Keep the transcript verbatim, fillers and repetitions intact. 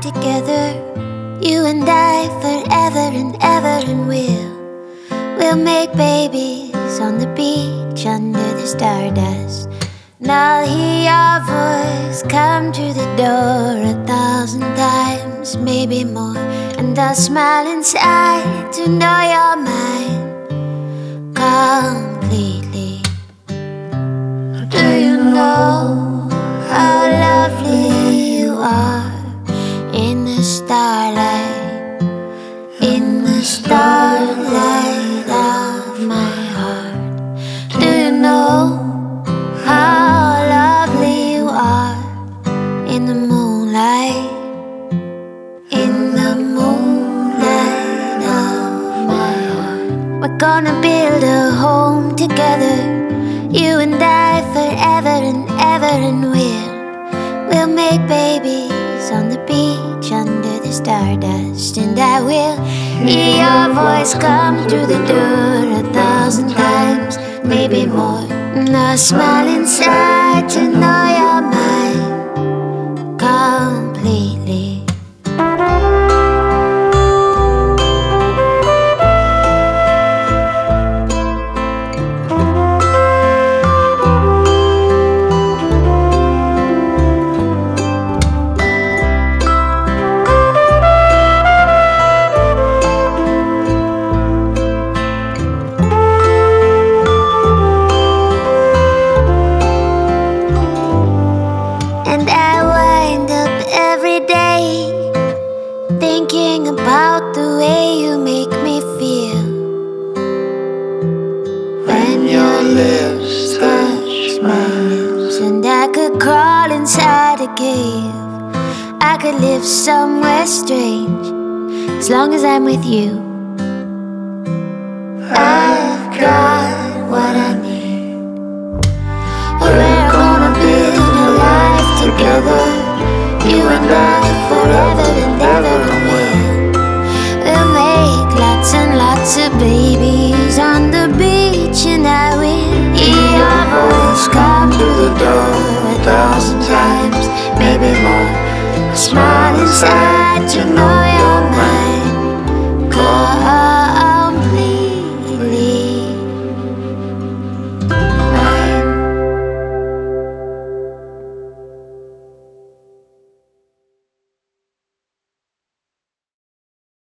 together, you and I, forever and ever, and we'll We'll make babies on the beach under the stardust. And I'll hear your voice come through the door a thousand times, maybe more. And I'll smile inside to know you're mine completely. Do you know how lovely you are in the starlight, in the starlight of my heart? Do you know how lovely you are in the moonlight, in the moonlight of my heart? We're gonna build a home together, you and I, forever and ever, and we'll We'll make babies on the beach under the stardust. And I will hear your voice come through the door a thousand times, maybe more. And I'll smile inside to know you're mine completely. Thinking about the way you make me feel when your lips touch my lips. And I could crawl inside a cave, I could live somewhere strange, as long as I'm with you. I've got what I need. We're gonna build a life together, you and I, forever and ever, and we'll We'll make lots and lots of babies on the beach. And I will hear your voice come through the door a thousand times, maybe more. A smile inside to know